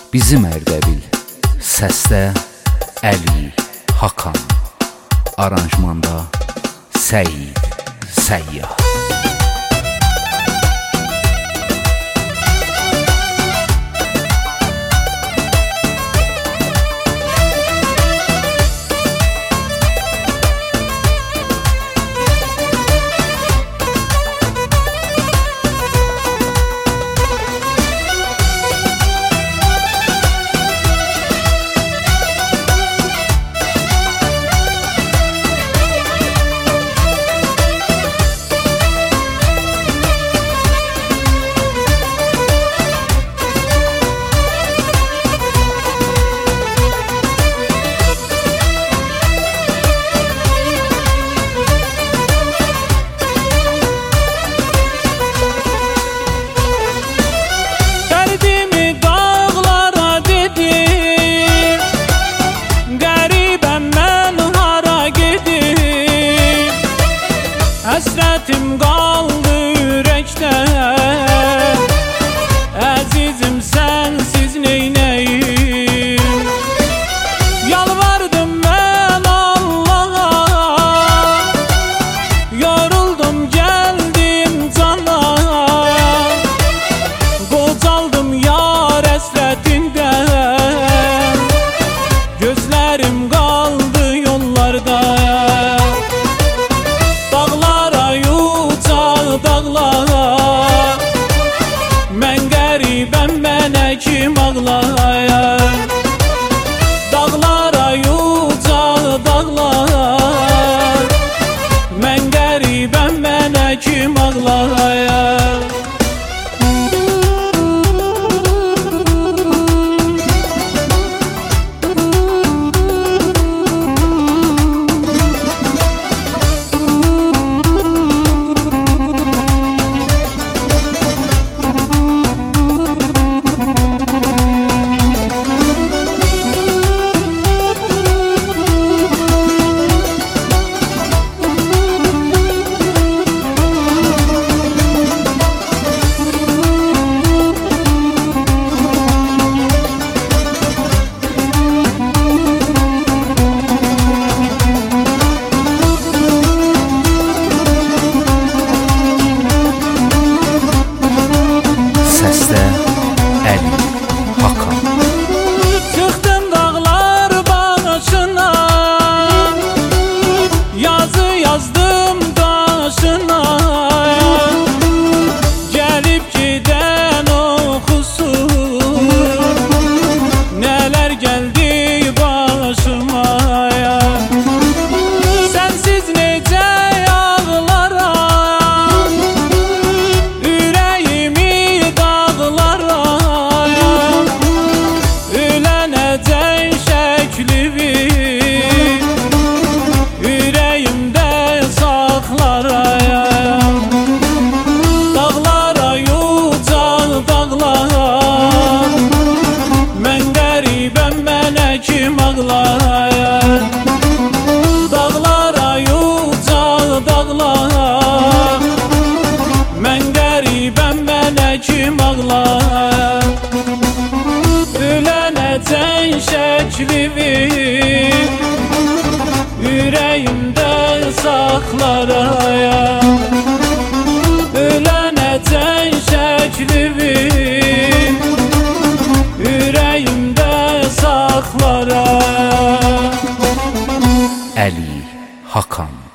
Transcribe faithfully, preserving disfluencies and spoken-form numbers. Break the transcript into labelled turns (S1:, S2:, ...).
S1: Bizim Ərdəbil. Səsdə Əli Hakan. Aranjmanda Səyid Səyyah.
S2: Həsrətim qaldı ürəkdə, əzizim sənsiz neynəyim? Yalvardım mən Allaha, yoruldum gəldim cana, qocaldım yar həsrətində, gözlərim qaldı yollarda. Dağlar, mən qəribəm, mənə kim ağlayar? Dağlara yucaq dağlar, mən qəribəm, mənə kim ağlayar?
S1: Səsdə Əli Hakan.
S2: Çıxdım dağlar başına, yazı yazdım daşına, gəlib gedən oxusun, nələr gəldi başıma. Sənsiz necə ağlaram, ürəyimi dağlaram, ölənəcək şəklivi ürəyimdə saxlarayam. Dağlara yucaq dağlar, mən qəribəm, mənə kim ağlayar? Dağlara yucaq dağlar, mən qəribəm, mənə kim ağlayar? Ölənəcək şəklivi ürəyimdə saxlarayam. Ölənəcək şəklivi ürəyimdə saxlarayam.
S1: Əli Hakan.